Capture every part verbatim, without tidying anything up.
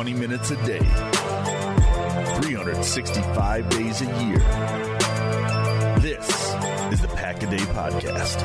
twenty minutes a day, three hundred sixty-five days a year. This is the Pack a Day Podcast.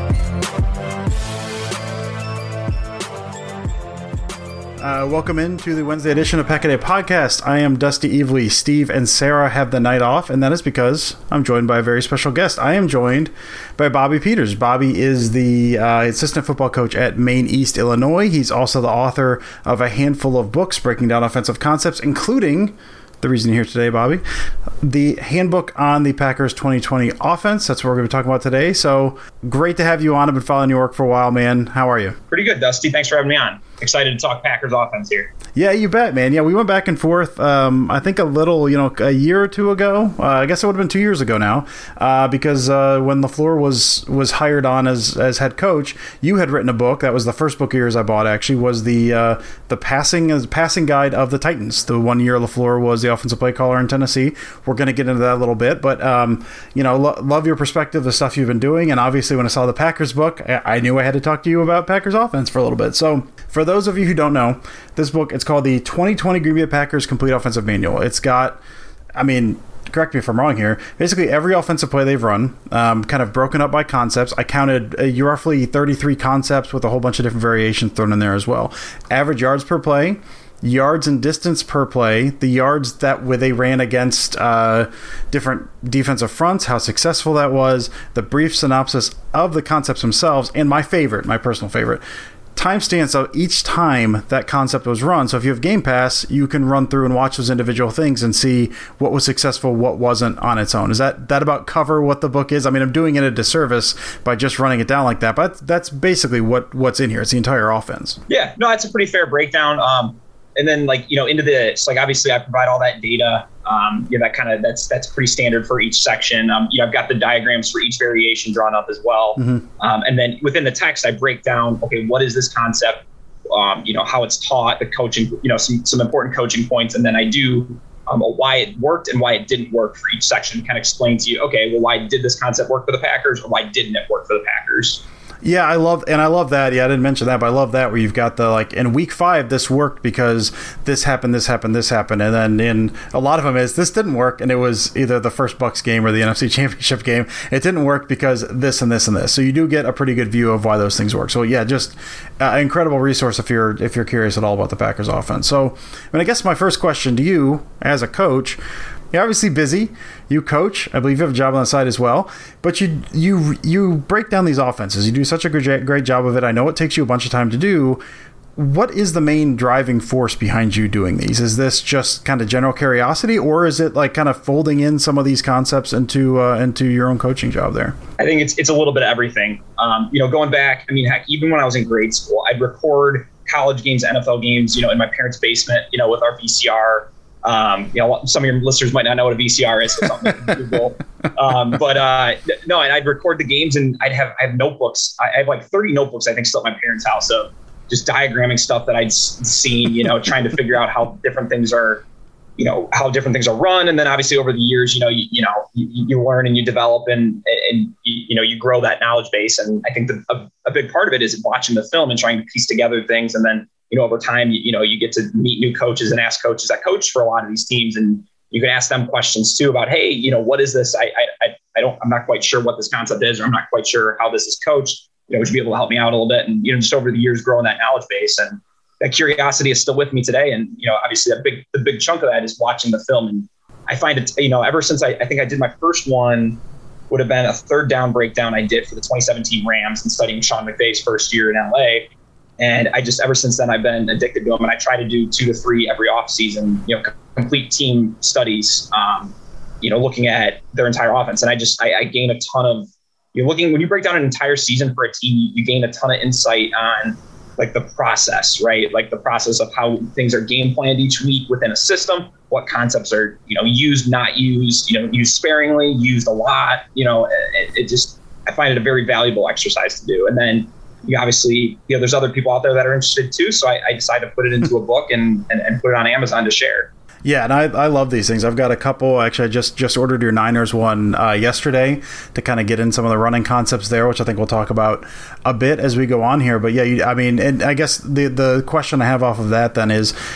Uh, welcome into the Wednesday edition of Pack a Day Podcast. I am Dusty Evely. Steve and Sarah have the night off, and that is because I'm joined by a very special guest. I am joined by Bobby Peters. Bobby is the uh, assistant football coach at Maine East, Illinois. He's also the author of a handful of books breaking down offensive concepts, including the reason you're here today, Bobby, the handbook on the Packers twenty twenty offense. That's what we're going to be talking about today. So great to have you on. I've been following your work for a while, man. How are you? Pretty good, Dusty. Thanks for having me on. Excited to talk Packers offense here. Yeah, you bet, man. Yeah, we went back and forth, um, I think a little, you know, a year or two ago. Uh, I guess it would have been two years ago now, uh, because uh, when LaFleur was was hired on as as head coach, you had written a book. That was the first book of yours I bought, actually, was the uh, the passing passing guide of the Titans. The one year LaFleur was the offensive play caller in Tennessee. We're going to get into that a little bit, but, um, you know, lo- love your perspective, the stuff you've been doing, and obviously when I saw the Packers book, I-, I knew I had to talk to you about Packers offense for a little bit. So for those of you who don't know, this book, it's called the twenty twenty Green Bay Packers Complete Offensive Manual. It's got, I mean, correct me if I'm wrong here, basically every offensive play they've run, um, kind of broken up by concepts. I counted uh, roughly thirty-three concepts with a whole bunch of different variations thrown in there as well. Average yards per play, yards and distance per play, the yards that where they ran against uh, different defensive fronts, how successful that was, the brief synopsis of the concepts themselves, and my favorite, my personal favorite, timestamps of each time that concept was run. So if you have Game Pass, you can run through and watch those individual things and see what was successful, what wasn't on its own. Is that that about cover what the book is? I mean, I'm doing it a disservice by just running it down like that, but that's basically what what's in here. It's the entire offense. Yeah, no, it's a pretty fair breakdown. Um, and then like, you know, into this, like obviously I provide all that data. Um, you know, that kind of that's that's pretty standard for each section. Um, you know, I've got the diagrams for each variation drawn up as well. Mm-hmm. Um, and then within the text, I break down, okay, what is this concept? Um, you know, how it's taught, the coaching, you know, some some important coaching points. And then I do um, why it worked and why it didn't work for each section. Kind of explain to you, okay, well, why did this concept work for the Packers, or why didn't it work for the Packers? Yeah, I love, and I love that. Yeah, I didn't mention that, but I love that where you've got the, like, in week five, this worked because this happened, this happened, this happened. And then in a lot of them is this didn't work. And it was either the first Bucs game or the N F C Championship game. It didn't work because this and this and this. So you do get a pretty good view of why those things work. So yeah, just an uh, incredible resource if you're, if you're curious at all about the Packers offense. So, I mean, I guess my first question to you as a coach, you're obviously busy. You coach. I believe you have a job on the side as well. But you you you break down these offenses. You do such a great, great job of it. I know it takes you a bunch of time to do. What is the main driving force behind you doing these? Is this just kind of general curiosity, or is it like kind of folding in some of these concepts into uh, into your own coaching job there? I think it's it's a little bit of everything. Um, you know, going back, I mean, heck, even when I was in grade school, I'd record college games, N F L games, you know, in my parents' basement, you know, with our V C R. Um, you know, some of your listeners might not know what a V C R is, so something you can Google. Um, but uh, no, and I'd record the games, and I'd have I have notebooks. I have like thirty notebooks, I think, still at my parents' house of just diagramming stuff that I'd seen. You know, trying to figure out how different things are, you know, how different things are run, and then obviously over the years, you know, you, you know, you, you learn and you develop, and and you know, you grow that knowledge base. And I think the, a, a big part of it is watching the film and trying to piece together things, and then, you know, over time, you, you know, you get to meet new coaches and ask coaches that coach for a lot of these teams. And you can ask them questions too about, hey, you know, what is this? I, I, I don't, I'm not quite sure what this concept is, or I'm not quite sure how this is coached. You know, would you be able to help me out a little bit? And, you know, just over the years, growing that knowledge base, and that curiosity is still with me today. And, you know, obviously a big, the big chunk of that is watching the film. And I find it, you know, ever since I, I think I did my first one, would have been a third down breakdown I did for the twenty seventeen Rams and studying Sean McVay's first year in L A. And I just, ever since then, I've been addicted to them. And I try to do two to three every off season, you know, complete team studies, um, you know, looking at their entire offense. And I just, I, I gain a ton of, you're looking, when you break down an entire season for a team, you, you gain a ton of insight on like the process, right? Like the process of how things are game planned each week within a system, what concepts are, you know, used, not used, you know, used sparingly, used a lot, you know, it, it just, I find it a very valuable exercise to do. And then, you obviously, you know, there's other people out there that are interested too. So I, I decided to put it into a book and, and, and put it on Amazon to share. Yeah, and I, I love these things. I've got a couple. Actually, I just, just ordered your Niners one uh, yesterday to kind of get in some of the running concepts there, which I think we'll talk about a bit as we go on here. But yeah, you, I mean, and I guess the the question I have off of that then is,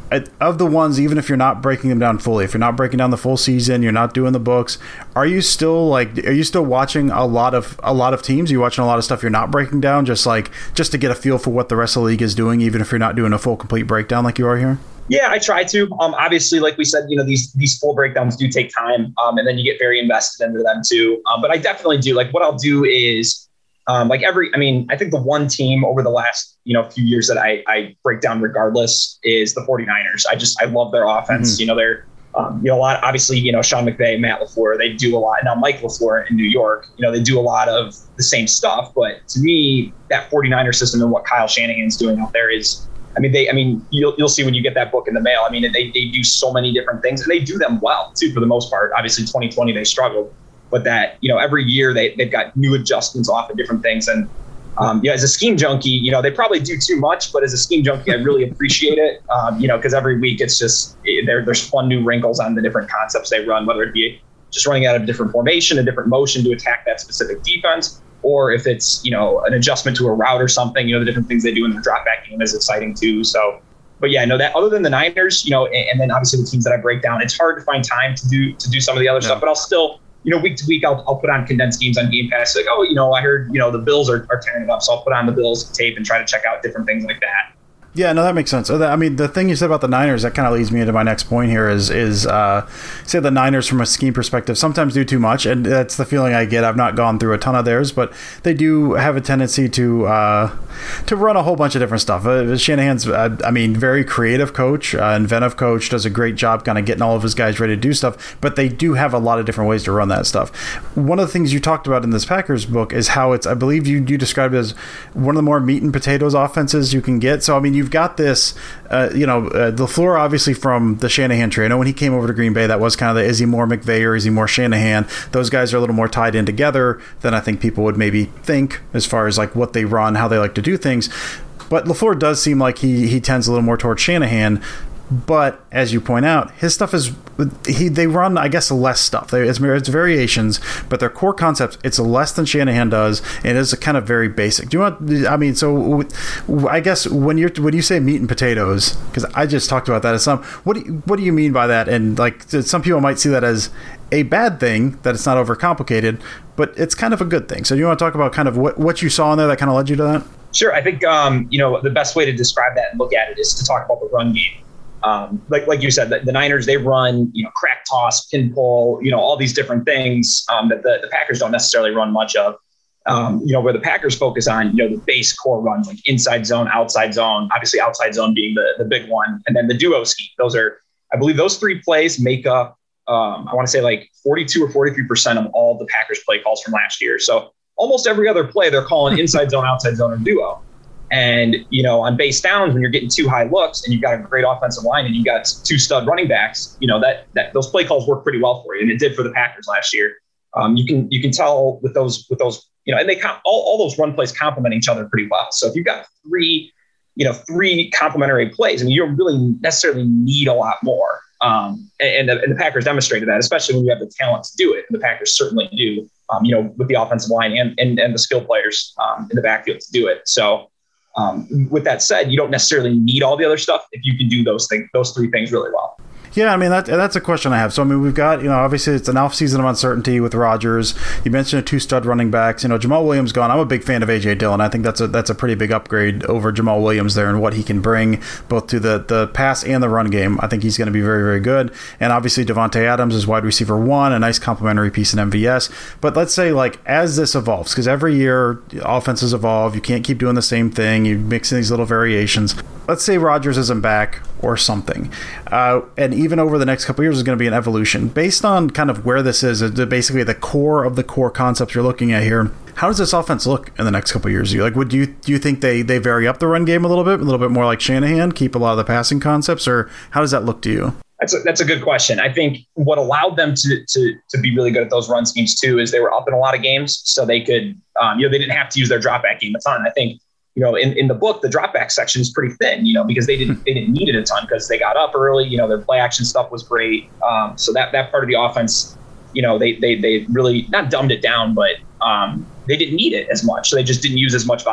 of the ones, even if you're not breaking them down fully, if you're not breaking down the full season, you're not doing the books, are you still like, are you still watching a lot of a lot of teams? Are you watching a lot of stuff you're not breaking down, just like just to get a feel for what the rest of the league is doing, even if you're not doing a full complete breakdown like you are here? Yeah, I try to. Um, obviously, like we said, you know, these these full breakdowns do take time, um, and then you get very invested into them too. Um, but I definitely do. Like, what I'll do is. Um, like every, I mean, I think the one team over the last, you know, few years that I, I break down regardless is the 49ers. I just, I love their offense. Mm-hmm. You know, they're, um, you know, a lot, obviously, you know, Sean McVay, Matt LaFleur, they do a lot. Now, Mike LaFleur in New York, you know, they do a lot of the same stuff. But to me, that 49er system and what Kyle Shanahan's doing out there is, I mean, they, I mean, you'll, you'll see when you get that book in the mail. I mean, they, they do so many different things and they do them well too, for the most part. Obviously twenty twenty, they struggled. But that, you know, every year they, they've got new adjustments off of different things. And, um, you know, as a scheme junkie, you know, they probably do too much. But as a scheme junkie, I really appreciate it, um, you know, because every week it's just there, there's fun new wrinkles on the different concepts they run, whether it be just running out of a different formation, a different motion to attack that specific defense, or if it's, you know, an adjustment to a route or something. You know, the different things they do in the drop back game is exciting, too. So. But yeah, I know that other than the Niners, you know, and, and then obviously the teams that I break down, it's hard to find time to do to do some of the other yeah. stuff. But I'll still. You know, week to week, I'll, I'll put on condensed games on Game Pass. Like, oh, you know, I heard, you know, the Bills are, are tearing it up. So I'll put on the Bills tape and try to check out different things like that. Yeah, no, that makes sense. I mean, the thing you said about the Niners, that kind of leads me into my next point here is, is uh, say the Niners from a scheme perspective sometimes do too much, and that's the feeling I get. I've not gone through a ton of theirs, but they do have a tendency to uh, to run a whole bunch of different stuff. Uh, Shanahan's, uh, I mean, very creative coach, uh, inventive coach, does a great job kind of getting all of his guys ready to do stuff, but they do have a lot of different ways to run that stuff. One of the things you talked about in this Packers book is how it's, I believe you, you described it as one of the more meat and potatoes offenses you can get. So, I mean, you've got this, uh, you know, uh, LaFleur obviously from the Shanahan tree. I know when he came over to Green Bay, that was kind of the, is he more McVay or is he more Shanahan? Those guys are a little more tied in together than I think people would maybe think as far as like what they run, how they like to do things. But LaFleur does seem like he he tends a little more towards Shanahan. But as you point out, his stuff is he they run, I guess, less stuff. It's, it's variations, but their core concepts, it's less than Shanahan does, and it's kind of very basic. Do you want? I mean, so I guess when you're when you say meat and potatoes, because I just talked about that as some. What do you, what do you mean by that? And like some people might see that as a bad thing, that it's not overcomplicated, but it's kind of a good thing. So do you want to talk about kind of what what you saw in there that kind of led you to that? Sure. I think um, you know the best way to describe that and look at it is to talk about the run game. Um, like like you said, the, the Niners, they run, you know, crack toss, pin pull, you know, all these different things um, that the, the Packers don't necessarily run much of. Um, you know, where the Packers focus on, you know, the base core runs like inside zone, outside zone, obviously outside zone being the, the big one. And then the duo scheme. Those are, I believe those three plays make up, um, I want to say like forty-two or forty-three percent of all the Packers play calls from last year. So almost every other play, they're calling inside zone, outside zone, or duo. And, you know, on base downs, when you're getting two high looks and you've got a great offensive line and you've got two stud running backs, you know, that that those play calls work pretty well for you. And it did for the Packers last year. Um, you can you can tell with those with those, you know, and they com- all, all those run plays complement each other pretty well. So if you've got three, you know, three complementary plays, I mean, you don't really necessarily need a lot more. Um, and, the, and the Packers demonstrated that, especially when you have the talent to do it. And the Packers certainly do, um, you know, with the offensive line and and, and the skill players um, in the backfield to do it. So. Um, with that said, you don't necessarily need all the other stuff if you can do those things, those three things really well. Yeah, I mean, that, that's a question I have. So, I mean, we've got, you know, obviously it's an off season of uncertainty with Rodgers. You mentioned two stud running backs. You know, Jamal Williams gone. I'm a big fan of A J Dillon. I think that's a that's a pretty big upgrade over Jamal Williams there and what he can bring both to the, the pass and the run game. I think he's going to be very, very good. And obviously Devontae Adams is wide receiver one, a nice complementary piece in M V S. But let's say, like, as this evolves, because every year offenses evolve, you can't keep doing the same thing. You mix in these little variations. Let's say Rodgers isn't back or something. Uh, and even over the next couple of years is going to be an evolution. Based on kind of where this is, basically the core of the core concepts you're looking at here, how does this offense look in the next couple of years? You like, would you do you think they, they vary up the run game a little bit, a little bit more like Shanahan, keep a lot of the passing concepts, or how does that look to you? That's a, that's a good question. I think what allowed them to, to to be really good at those run schemes too is they were up in a lot of games, so they could, um, you know, they didn't have to use their drop back game a ton. I think, you know, in, in the book, the drop back section is pretty thin, you know, because they didn't they didn't need it a ton because they got up early. You know, their play action stuff was great. Um, so that that part of the offense, you know, they they they really not dumbed it down, but um, they didn't need it as much. So they just didn't use as much volume.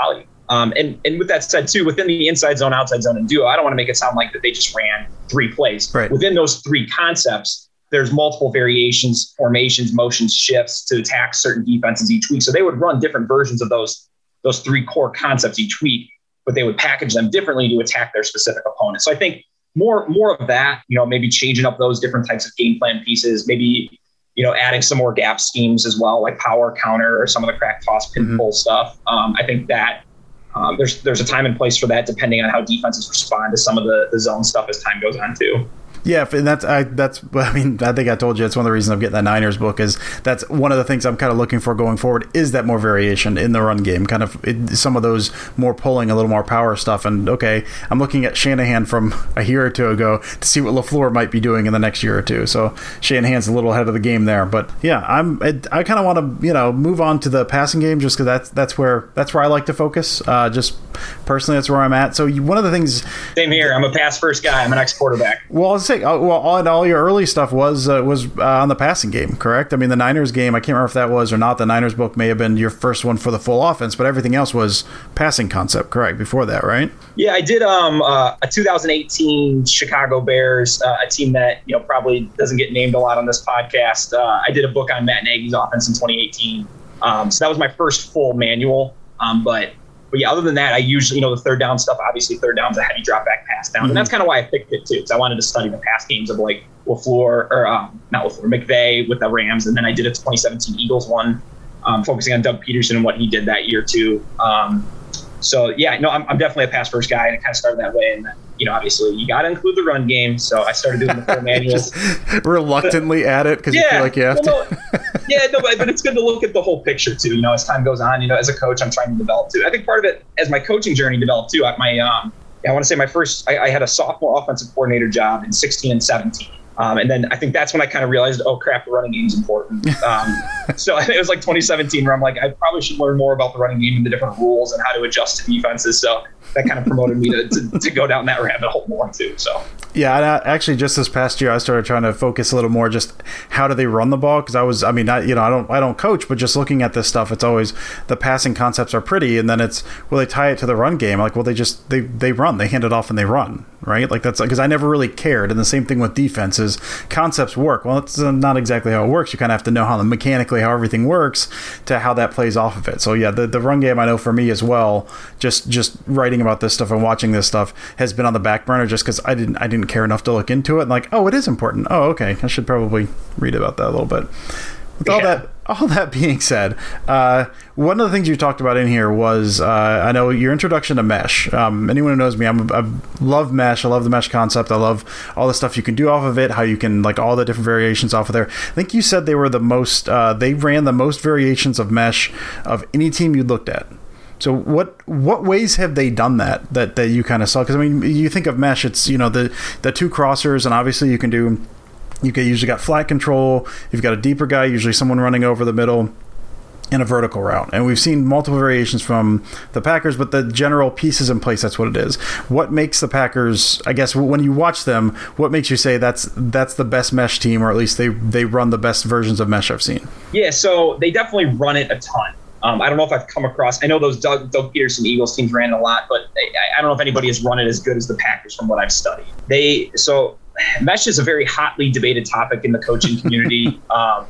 Um, and, and with that said, too, within the inside zone, outside zone, and duo, I don't want to make it sound like that they just ran three plays. Right. Within those three concepts, there's multiple variations, formations, motions, shifts to attack certain defenses each week. So they would run different versions of those, those three core concepts each week, but they would package them differently to attack their specific opponent. So I think more, more of that, you know, maybe changing up those different types of game plan pieces, maybe, you know, adding some more gap schemes as well, like power counter or some of the crack toss pin pull mm-hmm. stuff. Um, I think that um, there's there's a time and place for that, depending on how defenses respond to some of the, the zone stuff as time goes on too. Yeah, and that's I that's I mean I think I told you it's one of the reasons I'm getting that Niners book is that's one of the things I'm kind of looking for going forward is that more variation in the run game, kind of it, some of those more pulling, a little more power stuff. And okay, I'm looking at Shanahan from a year or two ago to see what LaFleur might be doing in the next year or two. So Shanahan's a little ahead of the game there. But yeah, I'm I, I kind of want to you know move on to the passing game just because that's that's where that's where I like to focus. Uh, just personally, that's where I'm at. So you, one of the things. Same here. I'm a pass first guy. I'm an ex-quarterback. Well, I'll say. Well, all, all your early stuff was uh, was uh, on the passing game, correct? I mean, the Niners game, I can't remember if that was or not. The Niners book may have been your first one for the full offense, but everything else was passing concept, correct? Before that, right? Yeah, I did um, uh, a two thousand eighteen Chicago Bears, uh, a team that you know probably doesn't get named a lot on this podcast. Uh, I did a book on Matt Nagy's offense in twenty eighteen, um, so that was my first full manual. Um, but But yeah, other than that, I usually, you know, the third down stuff, obviously third down's a heavy drop back pass down. Mm-hmm. And that's kind of why I picked it too, because I wanted to study the pass games of like LaFleur, or um, not LaFleur, McVay with the Rams. And then I did a twenty seventeen Eagles one, um, focusing on Doug Peterson and what he did that year too. Um, so yeah, no, I'm, I'm definitely a pass first guy, and it kind of started that way. And then, you know, obviously you got to include the run game. So I started doing the full manuals. reluctantly at it because yeah, you feel like you have well, to. No, yeah, no, but, but it's good to look at the whole picture too. You know, as time goes on, you know, as a coach, I'm trying to develop too. I think part of it, as my coaching journey developed too, at my, um, I want to say my first, I, I had a sophomore offensive coordinator job in sixteen and seventeen. Um, and then I think that's when I kind of realized, oh crap, the running game is important. Um, so I think it was like twenty seventeen where I'm like, I probably should learn more about the running game and the different rules and how to adjust to defenses. So that kind of promoted me to, to, to go down that rabbit hole more too. So yeah, and I, actually, just this past year, I started trying to focus a little more just how do they run the ball? Because I was, I mean, I, you know, I don't, I don't coach, but just looking at this stuff, it's always the passing concepts are pretty, and then it's will they tie it to the run game? Like, well, they just they they run, they hand it off and they run, right? Like that's because I never really cared. And the same thing with defenses, concepts work. Well, it's not exactly how it works. You kind of have to know how the mechanically how everything works to how that plays off of it. So yeah, the the run game I know for me as well. Just just writing about this stuff and watching this stuff has been on the back burner just because I didn't I didn't care enough to look into it and like, oh, it is important. Oh, okay, I should probably read about that a little bit. With all yeah. that all that being said, uh, one of the things you talked about in here was uh, I know your introduction to mesh. Um, anyone who knows me, I'm, I love mesh. I love the mesh concept. I love all the stuff you can do off of it. How you can like all the different variations off of there. I think you said they were the most. Uh, they ran the most variations of mesh of any team you looked at. So what what ways have they done that that, that you kind of saw? Because I mean, you think of mesh, it's you know the the two crossers, and obviously you can do you can usually got flat control. You've got a deeper guy, usually someone running over the middle, and a vertical route. And we've seen multiple variations from the Packers, but the general pieces in place, that's what it is. What makes the Packers? I guess when you watch them, what makes you say that's that's the best mesh team, or at least they they run the best versions of mesh I've seen? Yeah, so they definitely run it a ton. Um, I don't know if I've come across, I know those Doug, Doug Peterson Eagles teams ran a lot, but I, I don't know if anybody has run it as good as the Packers from what I've studied. They, so mesh is a very hotly debated topic in the coaching community. um,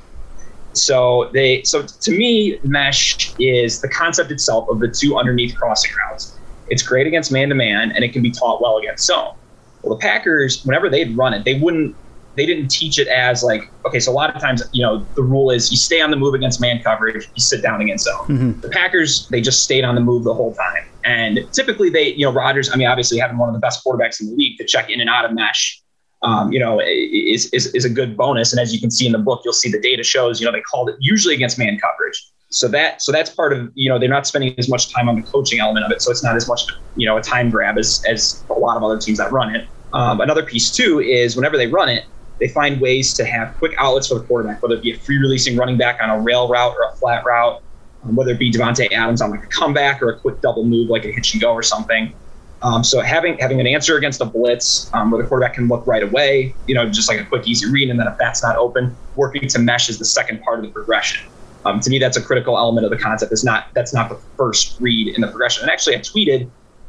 so they, so to me, mesh is the concept itself of the two underneath crossing routes. It's great against man-to-man, and it can be taught well against zone. Well, the Packers, whenever they'd run it, they wouldn't, they didn't teach it as like, okay, so a lot of times, you know, the rule is you stay on the move against man coverage, you sit down against zone. Mm-hmm. The Packers, they just stayed on the move the whole time. And typically they, you know, Rodgers, I mean, obviously having one of the best quarterbacks in the league to check in and out of mesh, um, you know, is, is, is a good bonus. And as you can see in the book, you'll see the data shows, you know, they called it usually against man coverage. So that, so that's part of, you know, they're not spending as much time on the coaching element of it. So it's not as much, you know, a time grab as, as a lot of other teams that run it. Um, another piece too is whenever they run it, they find ways to have quick outlets for the quarterback, whether it be a free releasing running back on a rail route or a flat route, um, whether it be Devontae Adams on like a comeback or a quick double move like a hitch and go or something. Um, so having having an answer against a blitz um, where the quarterback can look right away, you know, just like a quick, easy read, and then if that's not open, working to mesh is the second part of the progression. Um, to me, that's a critical element of the concept. It's not that's not the first read in the progression. And actually, I tweeted.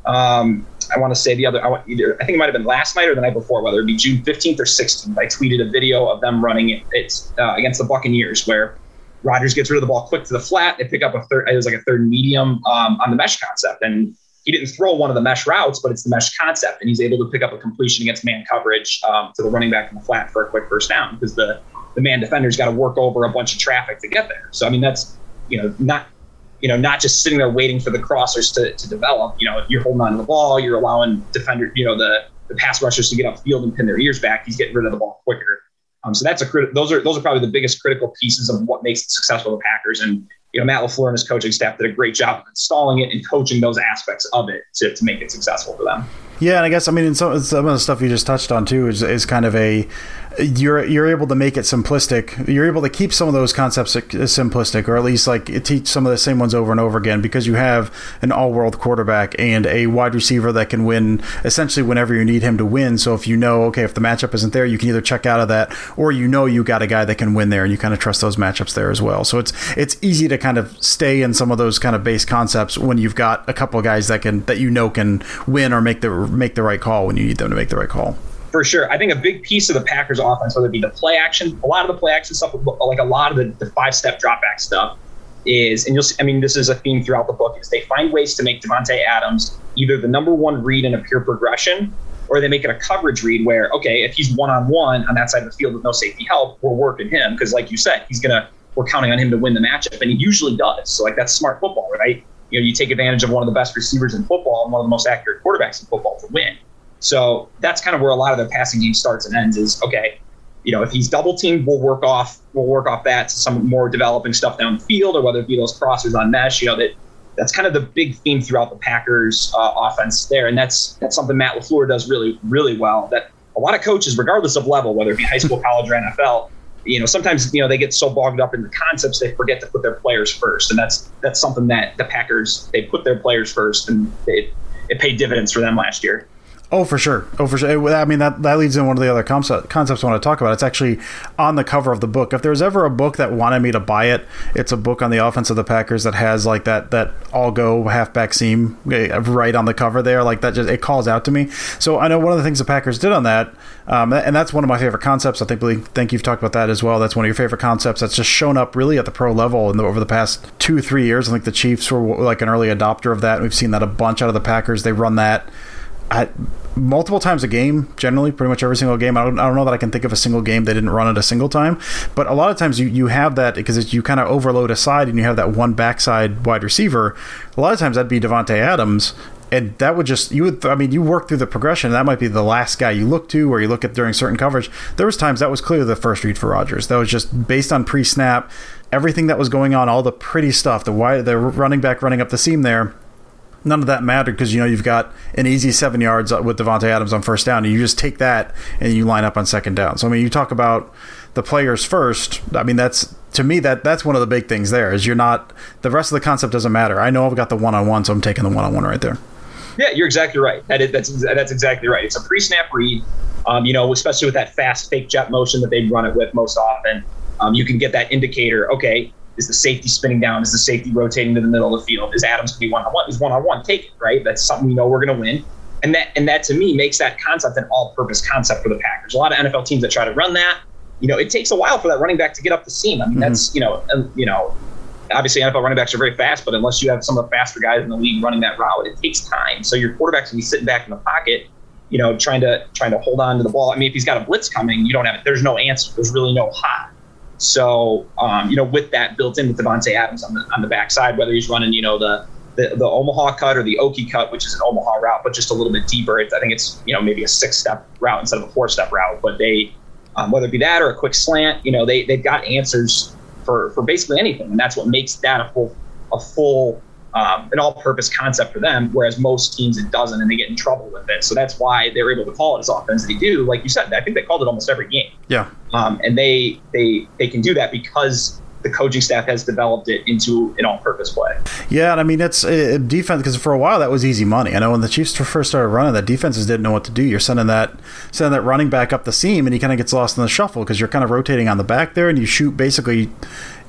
Um, I want to say the other. I, want either, I think it might have been last night or the night before, whether it be June fifteenth or sixteenth. I tweeted a video of them running it it's, uh, against the Buccaneers, where Rodgers gets rid of the ball quick to the flat. They pick up a third. It was like a third medium um, on the mesh concept, and he didn't throw one of the mesh routes, but it's the mesh concept, and he's able to pick up a completion against man coverage um, to the running back in the flat for a quick first down because the the man defender's got to work over a bunch of traffic to get there. So I mean, that's you know not. You know, not just sitting there waiting for the crossers to, to develop. You know, you're holding on to the ball, you're allowing defender, you know, the, the pass rushers to get upfield and pin their ears back. He's getting rid of the ball quicker. Um, so that's a crit- those are those are probably the biggest critical pieces of what makes it successful for the Packers. And you know, Matt LaFleur and his coaching staff did a great job of installing it and coaching those aspects of it to, to make it successful for them. Yeah, and I guess I mean in some, some of the stuff you just touched on too is is kind of a you're you're able to make it simplistic. You're able to keep some of those concepts simplistic, or at least like teach some of the same ones over and over again, because you have an all-world quarterback and a wide receiver that can win essentially whenever you need him to win. So if you know, okay, if the matchup isn't there, you can either check out of that, or you know you got a guy that can win there, and you kind of trust those matchups there as well. So it's it's easy to kind of stay in some of those kind of base concepts when you've got a couple of guys that can that you know can win or make the make the right call when you need them to make the right call. For sure. I think a big piece of the Packers offense, whether it be the play action, a lot of the play action stuff, like a lot of the, the five-step drop back stuff is, and you'll see, I mean, this is a theme throughout the book, is they find ways to make Davante Adams either the number one read in a pure progression, or they make it a coverage read where, okay, if he's one-on-one on that side of the field with no safety help, we're working him. Because like you said, he's going to, we're counting on him to win the matchup, and he usually does. So like that's smart football, right? You know, you take advantage of one of the best receivers in football and one of the most accurate quarterbacks in football to win. So that's kind of where a lot of the passing game starts and ends is, okay, you know, if he's double teamed, we'll work off, we'll work off that to some more developing stuff down the field, or whether it be those crossers on mesh, you know, that that's kind of the big theme throughout the Packers uh, offense there. And that's, that's something Matt LaFleur does really, really well, that a lot of coaches, regardless of level, whether it be high school, college, or N F L, you know, sometimes, you know, they get so bogged up in the concepts, they forget to put their players first. And that's, that's something that the Packers, they put their players first, and it, it paid dividends for them last year. Oh, for sure. Oh, for sure. I mean, that, that leads in one of the other concept, concepts I want to talk about. It's actually on the cover of the book. If there's ever a book that wanted me to buy it, it's a book on the offense of the Packers that has like that that all-go halfback seam right on the cover there. Like that, just it calls out to me. So I know one of the things the Packers did on that, um, and that's one of my favorite concepts. I think, I think you've talked about that as well. That's one of your favorite concepts that's just shown up really at the pro level in the, over the past two, three years. I think the Chiefs were like an early adopter of that. We've seen that a bunch out of the Packers. They run that at multiple times a game, generally, pretty much every single game. I don't, I don't know that I can think of a single game they didn't run it a single time, but a lot of times you, you have that because you kind of overload a side and you have that one backside wide receiver. A lot of times that'd be Davante Adams, and that would just, you would, I mean, you work through the progression. That might be the last guy you look to, or you look at during certain coverage. There was times that was clearly the first read for Rodgers. That was just based on pre-snap, everything that was going on, all the pretty stuff, the wide, the running back running up the seam there. None of that mattered because, you know, you've got an easy seven yards with Davante Adams on first down, and you just take that and you line up on second down. So, I mean, you talk about the players first. I mean, that's, to me, that that's one of the big things there is you're not, the rest of the concept doesn't matter. I know I've got the one-on-one, so I'm taking the one-on-one right there. Yeah, you're exactly right. That is, that's that's exactly right. It's a pre-snap read, um, you know, especially with that fast fake jet motion that they run it with most often. Um, you can get that indicator, okay, is the safety spinning down? Is the safety rotating to the middle of the field? Is Adams going to be one-on-one? Is one-on-one? Take it, right? That's something we know we're going to win. And that, and that to me makes that concept an all-purpose concept for the Packers. A lot of N F L teams that try to run that, you know, it takes a while for that running back to get up the seam. I mean, mm-hmm. that's, you know, um, you know, obviously N F L running backs are very fast, but unless you have some of the faster guys in the league running that route, it takes time. So your quarterback's going to be sitting back in the pocket, you know, trying to trying to hold on to the ball. I mean, if he's got a blitz coming, you don't have it. There's no answer. There's really no hot. So, um, you know, with that built in with Davante Adams on the on the backside, whether he's running, you know, the, the the Omaha cut or the Okie cut, which is an Omaha route, but just a little bit deeper. It's, I think it's, you know, maybe a six-step route instead of a four-step route. But they, um, whether it be that or a quick slant, you know, they they've got answers for for basically anything, and that's what makes that a full a full um, an all-purpose concept for them. Whereas most teams it doesn't, and they get in trouble with it. So that's why they're able to call it as offense as they do. Like you said, I think they called it almost every game. Yeah. Um, and they they they can do that because the coaching staff has developed it into an all-purpose play. Yeah, and I mean, it's uh, defense, because for a while that was easy money. I know when the Chiefs first started running that, defenses didn't know what to do. You're sending that sending that running back up the seam, and he kind of gets lost in the shuffle because you're kind of rotating on the back there, and you shoot basically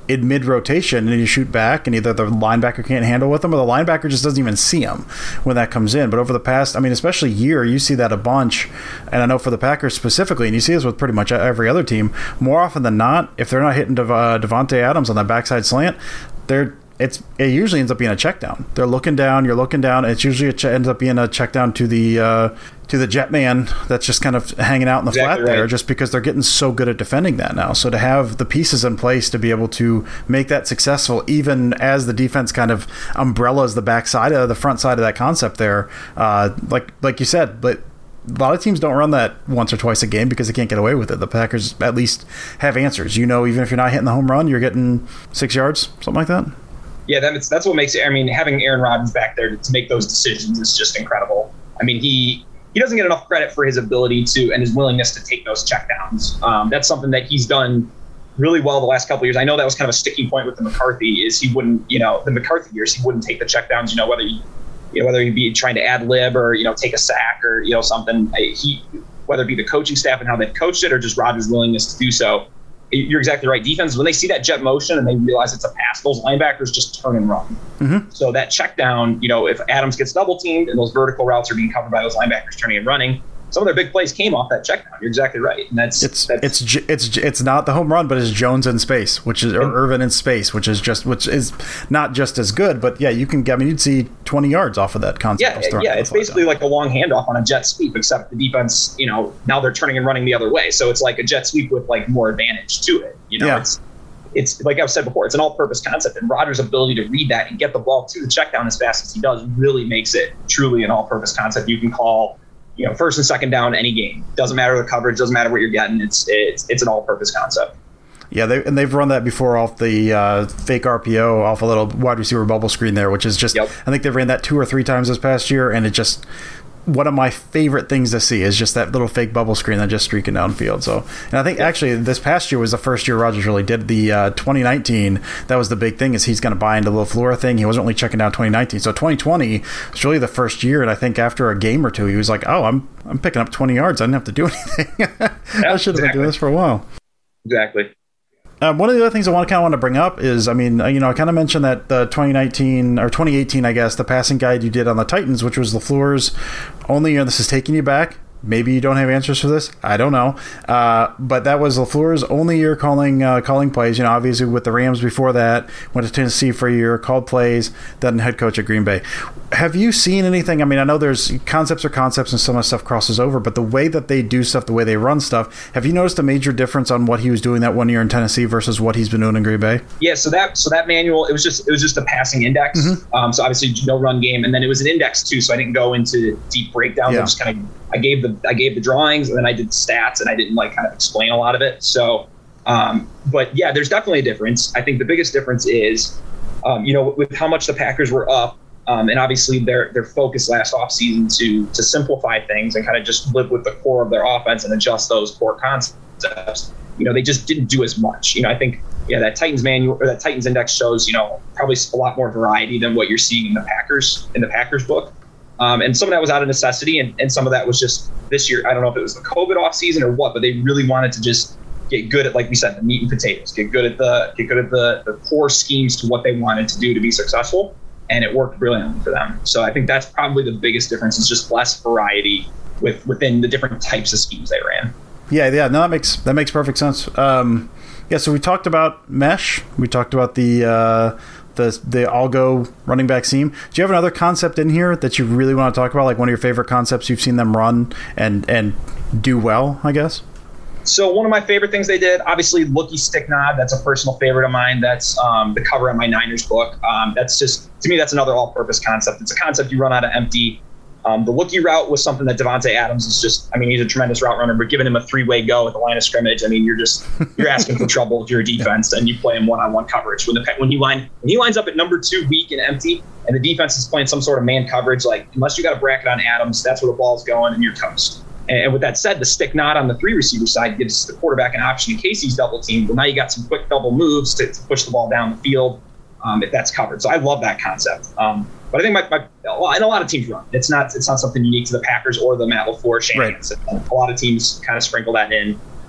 in mid-rotation and you shoot back and either the linebacker can't handle with them or the linebacker just doesn't even see them when that comes in. But over the past, I mean, especially year, you see that a bunch. And I know for the Packers specifically, and you see this with pretty much every other team, more often than not, if they're not hitting Dev- uh, Davante Adams on that backside slant, they're It's it usually ends up being a check down. They're looking down, you're looking down. It's usually a ch- ends up being a check down to the uh, to the jet man that's just kind of hanging out in the exactly flat there, right. just because they're getting so good at defending that now. So to have the pieces in place to be able to make that successful, even as the defense kind of umbrellas the backside of the front side of that concept there, uh, like like you said, but. A lot of teams don't run that once or twice a game because they can't get away with it. The Packers at least have answers. You know, even if you're not hitting the home run, you're getting six yards, something like that. Yeah, that's that's what makes it. I mean, having Aaron Rodgers back there to, to make those decisions is just incredible. I mean, he he doesn't get enough credit for his ability to and his willingness to take those checkdowns. Um, that's something that he's done really well the last couple of years. I know that was kind of a sticking point with the McCarthy. Is he wouldn't, you know, the McCarthy years he wouldn't take the checkdowns. You know, whether he, you know, whether he be trying to ad lib or you know take a sack or you know something. He whether it be the coaching staff and how they've coached it or just Rodgers' willingness to do so. You're exactly right. Defense, when they see that jet motion and they realize it's a pass, those linebackers just turn and run. Mm-hmm. So that check down, you know, if Adams gets double teamed and those vertical routes are being covered by those linebackers turning and running, some of their big plays came off that check down. You're exactly right. And that's it's that's, it's it's it's not the home run, but it's Jones in space, which is or Irvin in space, which is just which is not just as good, but yeah, you can get. I mean, you'd see twenty yards off of that concept. Yeah, yeah. It's basically down. Like a long handoff on a jet sweep, except the defense, you know, now they're turning and running the other way. So it's like a jet sweep with like more advantage to it. You know, yeah. it's it's like I've said before, it's an all-purpose concept, and Rodgers' ability to read that and get the ball to the check down as fast as he does really makes it truly an all-purpose concept. You can call. You know, first and second down, any game. Doesn't matter the coverage, doesn't matter what you're getting. It's it's it's an all-purpose concept. Yeah, they, and they've run that before off the uh, fake R P O, off a little wide receiver bubble screen there, which is just, yep. I think they've ran that two or three times this past year, and it just, one of my favorite things to see is just that little fake bubble screen that just streaking downfield. So, and I think actually this past year was the first year Rodgers really did the uh, twenty nineteen. That was the big thing, is he's going to buy into the LaFleur thing. He wasn't really checking down twenty nineteen. So twenty twenty was really the first year, and I think after a game or two, he was like, "Oh, I'm I'm picking up twenty yards. I didn't have to do anything. Yeah, I should have exactly. been doing this for a while." Exactly. Um, one of the other things I want to kind of want to bring up is, I mean, you know, I kind of mentioned that the twenty nineteen or twenty eighteen, I guess, the passing guide you did on the Titans, which was LaFleur's only year. This is taking you back. Maybe you don't have answers for this. I don't know. Uh, but that was LaFleur's only year calling uh, calling plays. You know, obviously with the Rams before that, went to Tennessee for a year, called plays, then head coach at Green Bay. Have you seen anything? I mean, I know there's concepts are concepts and some of the stuff crosses over, but the way that they do stuff, the way they run stuff, have you noticed a major difference on what he was doing that one year in Tennessee versus what he's been doing in Green Bay? Yeah, so that so that manual, it was just it was just a passing index. Mm-hmm. Um, so obviously no run game, and then it was an index too. So I didn't go into deep breakdowns. Yeah. I just kind of I gave the I gave the drawings, and then I did stats, and I didn't like kind of explain a lot of it. So, um, but yeah, there's definitely a difference. I think the biggest difference is, um, you know, with how much the Packers were up. Um, and obviously their their focus last offseason to to simplify things and kind of just live with the core of their offense and adjust those core concepts. You know, they just didn't do as much. You know, I think yeah, that Titans manual or that Titans index shows, you know, probably a lot more variety than what you're seeing in the Packers in the Packers book. Um, and some of that was out of necessity, and, and some of that was just this year. I don't know if it was the COVID offseason or what, but they really wanted to just get good at, like we said, the meat and potatoes. Get good at the get good at the the core schemes to what they wanted to do to be successful. And it worked brilliantly for them. So I think that's probably the biggest difference, is just less variety with within the different types of schemes they ran. Yeah, yeah, no, that makes that makes perfect sense. Um, yeah, so we talked about mesh. We talked about the uh, the the algo running back seam. Do you have another concept in here that you really want to talk about, like one of your favorite concepts you've seen them run and and do well, I guess? So one of my favorite things they did, obviously, looky stick nod. That's a personal favorite of mine. That's um, the cover of my Niners book. Um, that's just, to me, that's another all-purpose concept. It's a concept you run out of empty. Um, the looky route was something that Davante Adams is just, I mean, he's a tremendous route runner, but giving him a three-way go at the line of scrimmage, I mean, you're just, you're asking for trouble if you're a defense and you play him one-on-one coverage. When the when he line when he lines up at number two, weak and empty, and the defense is playing some sort of man coverage, like, unless you got a bracket on Adams, that's where the ball's going and you're toast. And with that said, the stick nod on the three receiver side gives the quarterback an option in case he's double teamed. Well, now you got some quick double moves to, to push the ball down the field um, if that's covered. So I love that concept. Um, but I think my, my and a lot of teams run. It's not it's not something unique to the Packers or the Matt LaFleur shenanigans. Right. A lot of teams kind of sprinkle that in.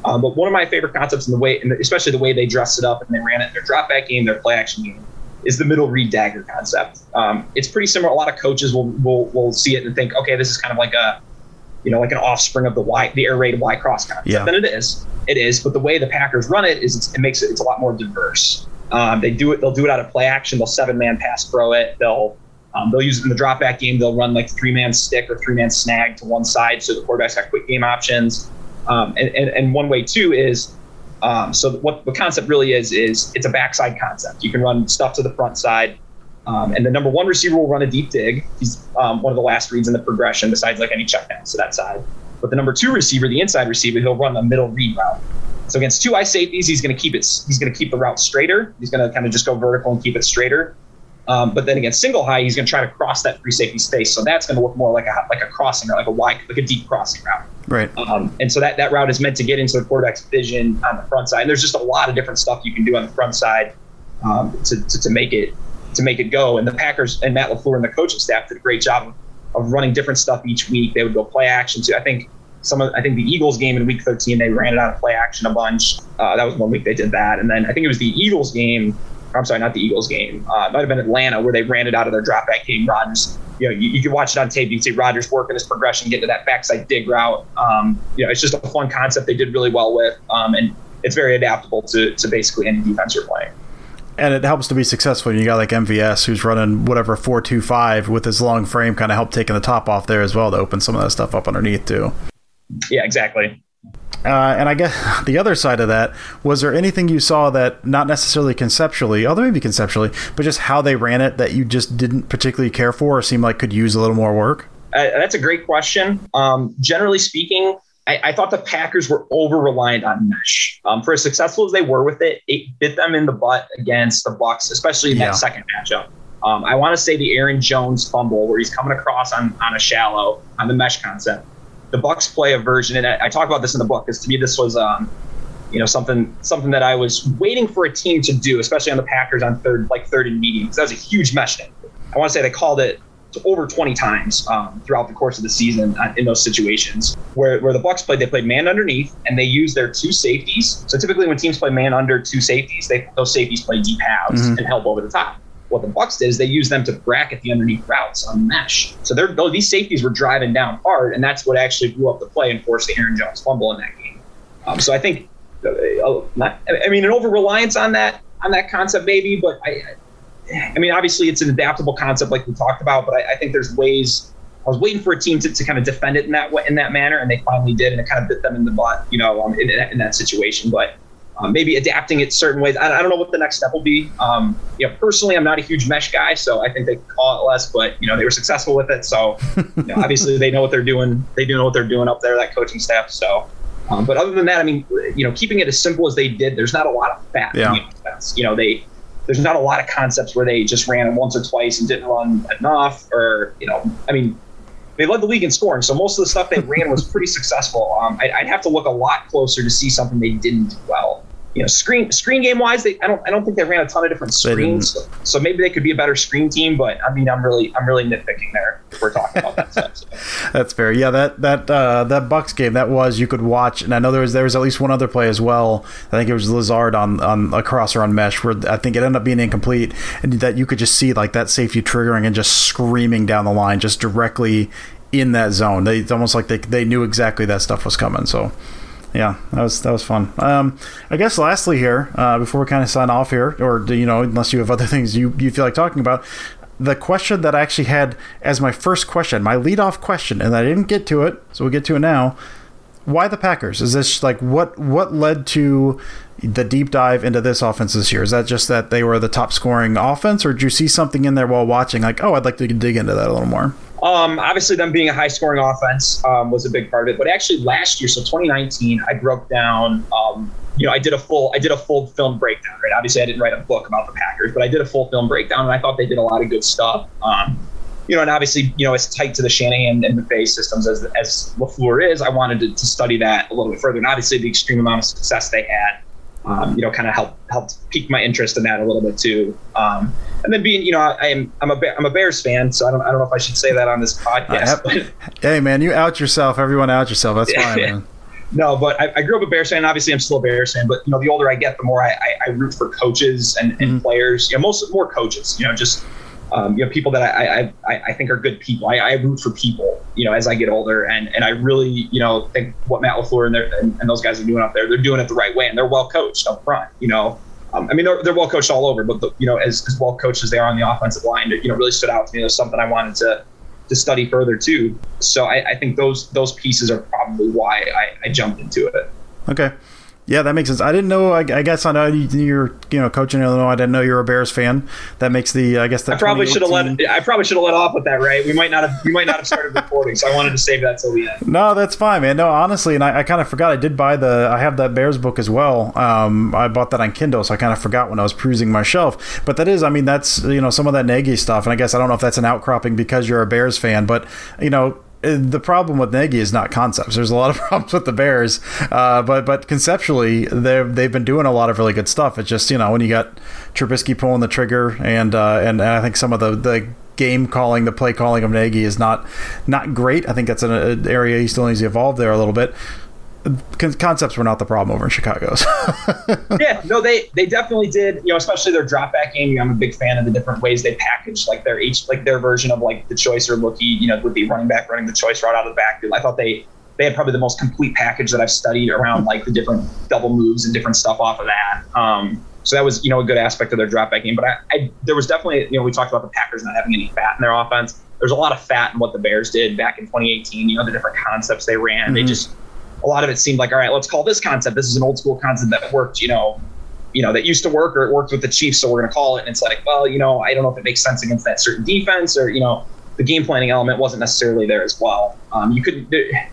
Um, but one of my favorite concepts in the way, and especially the way they dressed it up and they ran it in their drop back game, their play action game, is the middle read dagger concept. Um, it's pretty similar. A lot of coaches will, will will see it and think, okay, this is kind of like a, you know, like an offspring of the Y, the air raid Y cross concept. Yeah. And it is, it is. But the way the Packers run it is, it's, it makes it, it's a lot more diverse. Um, they do it. They'll do it out of play action. They'll seven man pass throw it. They'll um, they'll use it in the drop back game. They'll run like three man stick or three man snag to one side, so the quarterback's got quick game options. Um, and, and and one way too is, um, so what the concept really is is it's a backside concept. You can run stuff to the front side, um, and the number one receiver will run a deep dig. He's um, one of the last reads in the progression, besides like any checkdowns to that side. But the number two receiver, the inside receiver, he'll run the middle read route. So against two eye safeties, he's going to keep it. He's going to keep the route straighter. He's going to kind of just go vertical and keep it straighter. Um, but then against single high, he's going to try to cross that free safety space. So that's going to look more like a like a crossing route, like a wide, like a deep crossing route. Right. Um, and so that, that route is meant to get into the quarterback's vision on the front side. And there's just a lot of different stuff you can do on the front side um, to, to to make it to make it go. And the Packers and Matt LaFleur and the coaching staff did a great job of, of running different stuff each week. They would go play action too. I think. Some of, I think the Eagles game in week thirteen, they ran it out of play action a bunch. Uh, that was one week they did that. And then I think it was the Eagles game. I'm sorry, not the Eagles game. Uh, it might have been Atlanta where they ran it out of their drop back game. Rodgers, you know, you, you can watch it on tape. You can see Rodgers working his progression, getting to that backside dig route. Um, you know, it's just a fun concept they did really well with. Um, and it's very adaptable to, to basically any defense you're playing. And it helps to be successful. You got like M V S who's running whatever four two five with his long frame, kind of help taking the top off there as well to open some of that stuff up underneath too. Yeah, exactly. Uh, and I guess the other side of that, was there anything you saw that not necessarily conceptually, although maybe conceptually, but just how they ran it that you just didn't particularly care for or seemed like could use a little more work? Uh, that's a great question. Um, generally speaking, I, I thought the Packers were over-reliant on mesh. Um, for as successful as they were with it, it bit them in the butt against the Bucs, especially in yeah. that second matchup. Um, I want to say the Aaron Jones fumble where he's coming across on, on a shallow on the mesh concept. The Bucs play a version, and I, I talk about this in the book, because to me this was, um, you know, something something that I was waiting for a team to do, especially on the Packers on third, like third and medium, because that was a huge mesh thing. I want to say they called it over twenty times um, throughout the course of the season in those situations where where the Bucs played. They played man underneath, and they used their two safeties. So typically when teams play man under two safeties, they those safeties play deep halves mm-hmm. and help over the top. What the Bucs did is they used them to bracket the underneath routes on mesh. So they're, these safeties were driving down hard, and that's what actually blew up the play and forced the Aaron Jones fumble in that game. Um, so I think, uh, not, I mean, an over-reliance on that on that concept maybe, but I, I mean, obviously it's an adaptable concept like we talked about, but I, I think there's ways. I was waiting for a team to, to kind of defend it in that way, in that manner, and they finally did, and it kind of bit them in the butt, you know, um, in, in that situation. But Um, maybe adapting it certain ways. I, I don't know what the next step will be. Um, you know, personally, I'm not a huge mesh guy, so I think they could call it less. But you know, they were successful with it, so you know, obviously they know what they're doing. They do know what they're doing up there, that coaching staff. So, um, but other than that, I mean, you know, keeping it as simple as they did, there's not a lot of fat. Yeah. In the offense. You know, they there's not a lot of concepts where they just ran once or twice and didn't run enough, or you know, I mean. They led the league in scoring, so most of the stuff they ran was pretty successful. Um, I'd, I'd have to look a lot closer to see something they didn't do well. You know, screen screen game wise, they I don't I don't think they ran a ton of different screens, so, so maybe they could be a better screen team. But I mean, I'm really I'm really nitpicking there if we're talking about that stuff. So. That's fair. Yeah, that that uh, that Bucs game that was you could watch, and I know there was there was at least one other play as well. I think it was Lazard on on a crosser on mesh where I think it ended up being incomplete, and that you could just see like that safety triggering and just screaming down the line, just directly in that zone. They it's almost like they they knew exactly that stuff was coming. So. Yeah, that was that was fun. Um, I guess lastly here, uh, before we kind of sign off here, or you know, unless you have other things you, you feel like talking about, the question that I actually had as my first question, my leadoff question, and I didn't get to it, so we'll get to it now. Why the Packers? Is this like what what led to the deep dive into this offense this year? Is that just that they were the top scoring offense, or did you see something in there while watching like, oh, I'd like to dig into that a little more? Um, obviously, them being a high-scoring offense um, was a big part of it. But actually, last year, so twenty nineteen, I broke down. Um, you know, I did a full, I did a full film breakdown. Right? Obviously, I didn't write a book about the Packers, but I did a full film breakdown, and I thought they did a lot of good stuff. Um, you know, and obviously, you know, as tight to the Shanahan and McVay systems as as LaFleur is, I wanted to, to study that a little bit further. And obviously, the extreme amount of success they had. Um, you know, kind of helped helped pique my interest in that a little bit too. Um, and then being, you know, I am I'm a I'm a Bears fan, so I don't I don't know if I should say that on this podcast. Uh, hey man, you out yourself. Everyone out yourself. That's fine, man. no, but I, I grew up a Bears fan. Obviously, I'm still a Bears fan. But you know, the older I get, the more I, I, I root for coaches and, and mm-hmm. players. You know, most more coaches. You know, just um, you know, people that I I, I think are good people. I, I root for people. You know, as I get older, and, and I really you know think what Matt LaFleur and, and, and those guys are doing up there, they're doing it the right way, and they're well coached up front. You know, um, I mean, they're, they're well coached all over, but the, you know, as, as well coached as they are on the offensive line, you know, really stood out to me. It was something I wanted to. to study further too. So I, I think those those pieces are probably why I, I jumped into it. Okay. Yeah, that makes sense. I didn't know. I, I guess I know you're, you know, coaching Illinois. I didn't know you're a Bears fan. That makes the. I guess the. I probably should have let. I probably should have let off with that, right? We might not have. We might not have started recording, so I wanted to save that till the end. No, that's fine, man. No, honestly, and I, I kind of forgot. I did buy the. I have that Bears book as well. Um, I bought that on Kindle, so I kind of forgot when I was perusing my shelf. But that is, I mean, that's you know some of that Nagy stuff, and I guess I don't know if that's an outcropping because you're a Bears fan, but you know. The problem with Nagy is not concepts. There's a lot of problems with the Bears, uh, but but conceptually, they've they've been doing a lot of really good stuff. It's just you know when you got Trubisky pulling the trigger, and uh, and, and I think some of the, the game calling, the play calling of Nagy is not not great. I think that's an, an area he still needs to evolve there a little bit. Con- concepts were not the problem over in Chicago. Yeah, no, they they definitely did. You know, especially their drop back game. I'm a big fan of the different ways they package like their H, like their version of like the choice or lookie. You know, with the running back running the choice route out of the backfield. I thought they they had probably the most complete package that I've studied around like the different double moves and different stuff off of that. Um, so that was you know a good aspect of their drop back game. But I, I there was definitely you know we talked about the Packers not having any fat in their offense. There's a lot of fat in what the Bears did back in twenty eighteen. You know, the different concepts they ran. Mm-hmm. They just a lot of it seemed like, all right, let's call this concept. This is an old school concept that worked, you know, you know, that used to work or it worked with the Chiefs. So we're going to call it. And it's like, well, you know, I don't know if it makes sense against that certain defense or, you know, the game planning element wasn't necessarily there as well. Um, you couldn't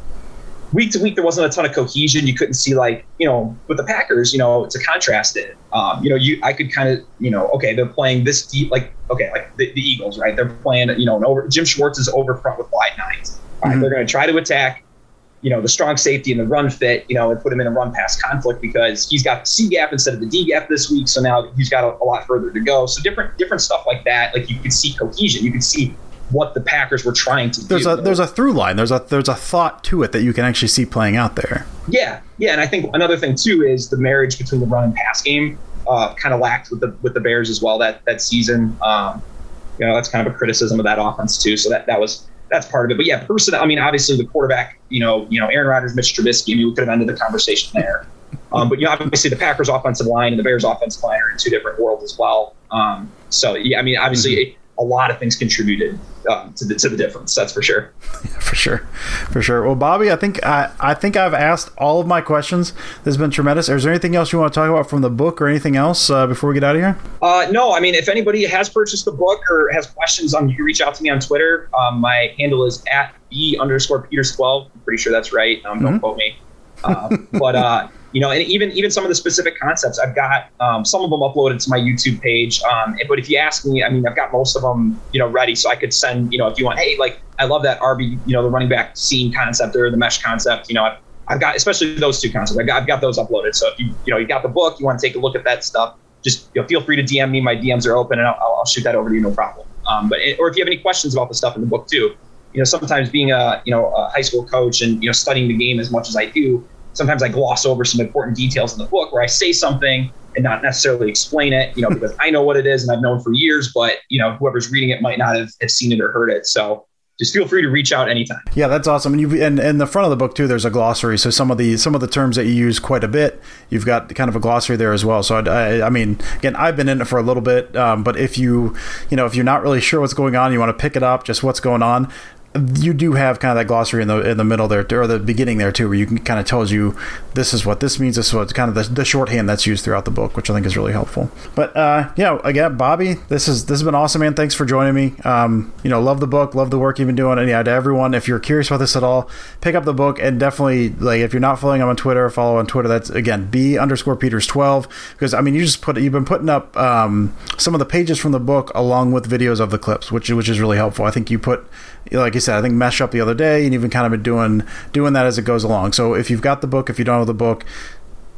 week to week, there wasn't a ton of cohesion. You couldn't see like, you know, with the Packers, you know, to contrast it, um, you know, you, I could kind of, you know, okay, they're playing this deep, like, okay, like the, the Eagles, right? They're playing, you know, an over Jim Schwartz is over front with wide nines. All right, mm-hmm. They're going to try to attack, you know, the strong safety and the run fit, you know, and put him in a run pass conflict because he's got the C gap instead of the D gap this week. So now he's got a, a lot further to go. So different, different stuff like that. Like you could see cohesion. You could see what the Packers were trying to there's do. A, there's a through line. There's a, there's a thought to it that you can actually see playing out there. Yeah. Yeah. And I think another thing too, is the marriage between the run and pass game uh, kind of lacked with the, with the Bears as well that, that season. Um, you know, that's kind of a criticism of that offense too. So that, that was, that's part of it. But yeah, person, I mean, obviously the quarterback, you know, you know, Aaron Rodgers, Mitch Trubisky, I mean, we could have ended the conversation there. Um, but, you know, obviously the Packers offensive line and the Bears offensive line are in two different worlds as well. Um, so, yeah, I mean, obviously mm-hmm. a lot of things contributed um, to the to the difference. That's for sure. Yeah, for sure. For sure. Well, Bobby, I think I, I think I've asked all of my questions. This has been tremendous. Is there anything else you want to talk about from the book or anything else uh, before we get out of here? Uh, no, I mean, if anybody has purchased the book or has questions, um, you can reach out to me on Twitter. Um, my handle is at B underscore Peters twelve. I'm pretty sure that's right. Um, mm-hmm. Don't quote me. Uh, but, uh, you know, and even even some of the specific concepts, I've got um, some of them uploaded to my YouTube page. Um, but if you ask me, I mean, I've got most of them, you know, ready. So I could send, you know, if you want, hey, like, I love that R B, you know, the running back seam concept or the mesh concept. You know, I've, I've got, especially those two concepts, I've got, I've got those uploaded. So if you, you know, you got the book, you want to take a look at that stuff, just you know, feel free to D M me. My D Ms are open and I'll, I'll shoot that over to you, no problem. Um, but it, or if you have any questions about the stuff in the book too, you know, sometimes being a, you know, a high school coach and, you know, studying the game as much as I do, sometimes I gloss over some important details in the book where I say something and not necessarily explain it, you know, because I know what it is and I've known for years, but, you know, whoever's reading it might not have, have seen it or heard it. So just feel free to reach out anytime. Yeah, that's awesome. And you and in the front of the book too, there's a glossary. So some of the some of the terms that you use quite a bit, you've got kind of a glossary there as well. So I, I mean, again, I've been in it for a little bit, um, but if you, you know, if you're not really sure what's going on, you want to pick it up, just what's going on. You do have kind of that glossary in the in the middle there, or the beginning there too, where you can kind of tells you this is what this means. This is what kind of the, the shorthand that's used throughout the book, which I think is really helpful. But uh, yeah, again, Bobby, this is this has been awesome, man. Thanks for joining me. Um, you know, love the book, love the work you've been doing. And yeah, to everyone, if you're curious about this at all, pick up the book and definitely like if you're not following him on Twitter, follow on Twitter. That's again B underscore Peters twelve, because I mean you just put you've been putting up um, some of the pages from the book along with videos of the clips, which which is really helpful. I think you put. Like you said, I think Mesh up the other day, and even kind of been doing doing that as it goes along. So if you've got the book, if you don't have the book,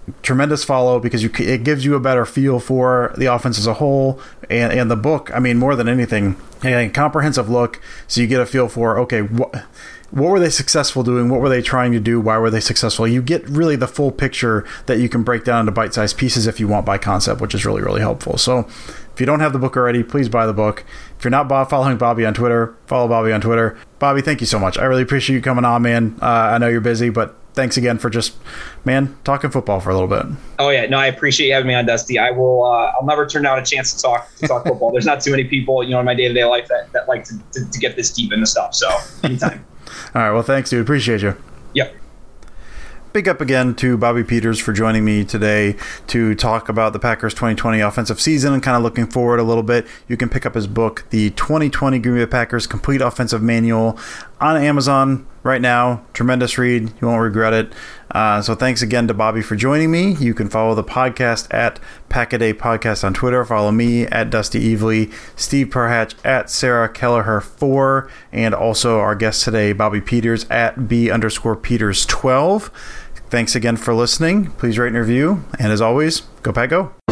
tremendous follow because you it gives you a better feel for the offense as a whole, and and the book, I mean, more than anything, a comprehensive look, so you get a feel for, okay, what what were they successful doing, what were they trying to do, why were they successful. You get really the full picture that you can break down into bite-sized pieces if you want by concept, which is really, really helpful. So if you don't have the book already, please buy the book. If you're not following Bobby on Twitter, follow Bobby on Twitter. Bobby, thank you so much. I really appreciate you coming on, man. Uh, I know you're busy, but thanks again for just, man, talking football for a little bit. Oh yeah, no, I appreciate you having me on, Dusty. I will. Uh, I'll never turn down a chance to talk to talk football. There's not too many people, you know, in my day to day life that, that like to, to, to get this deep into stuff. So anytime. All right. Well, thanks, dude. Appreciate you. Yep. Big up again to Bobby Peters for joining me today to talk about the Packers twenty twenty offensive season and kind of looking forward a little bit. You can pick up his book, The twenty twenty Green Bay Packers Complete Offensive Manual, on Amazon right now. Tremendous read. You won't regret it. Uh, so thanks again to Bobby for joining me. You can follow the podcast at Pack-A-Day Podcast on Twitter. Follow me at Dusty Evely, Steve Perhatch at Sarah Kelleher four, and also our guest today, Bobby Peters at B underscore Peters twelve. Thanks again for listening. Please rate and review. And as always, go Pack Go.